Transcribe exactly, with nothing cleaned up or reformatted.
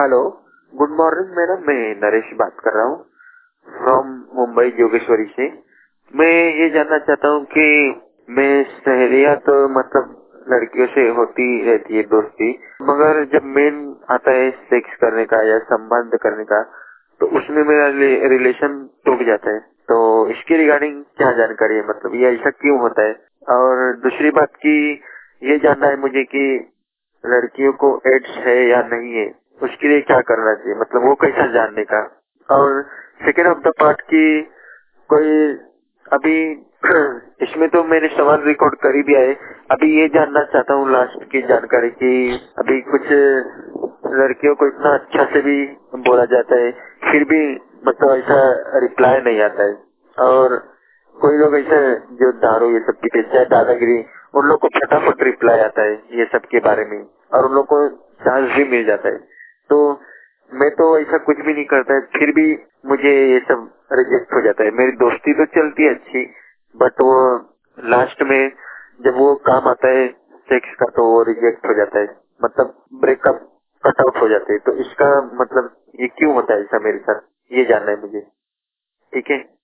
Hello, good morning madam. मैं नरेश बात कर रहा हूँ फ्रॉम मुंबई जोगेश्वरी से। मैं ये जानना चाहता हूँ कि मैं सहेलियाँ तो मतलब लड़कियों से होती रहती है दोस्ती, मगर जब मेन आता है सेक्स करने का या संबंध करने का तो उसमें मेरा रिलेशन टूट जाता है। तो इसके रिगार्डिंग क्या जानकारी है, मतलब ये ऐसा क्यों होता है? और दूसरी बात की ये जानना है मुझे कि लड़कियों को एड्स है या नहीं है, उसके लिए क्या करना चाहिए, मतलब वो कैसा जानने का। और सेकेंड ऑफ द पार्ट की कोई अभी इसमें तो मैंने सवाल रिकॉर्ड कर ही दिया है। अभी ये जानना चाहता हूँ लास्ट की जानकारी की अभी कुछ लड़कियों को इतना अच्छा से भी बोला जाता है फिर भी मतलब ऐसा रिप्लाई नहीं आता है। और कोई लोग ऐसे जो दारू ये सब पीते चाहे दादागिरी, उन लोग को फटाफट रिप्लाई आता है ये सब के बारे में और उन लोग को चांस भी मिल जाता है। तो मैं तो ऐसा कुछ भी नहीं करता है फिर भी मुझे ये सब रिजेक्ट हो जाता है। मेरी दोस्ती तो चलती है अच्छी, बट वो लास्ट में जब वो काम आता है सेक्स का तो वो रिजेक्ट हो जाता है, मतलब ब्रेकअप कट आउट हो जाते हैं। तो इसका मतलब ये क्यों होता है ऐसा मेरे साथ, ये जानना है मुझे। ठीक है।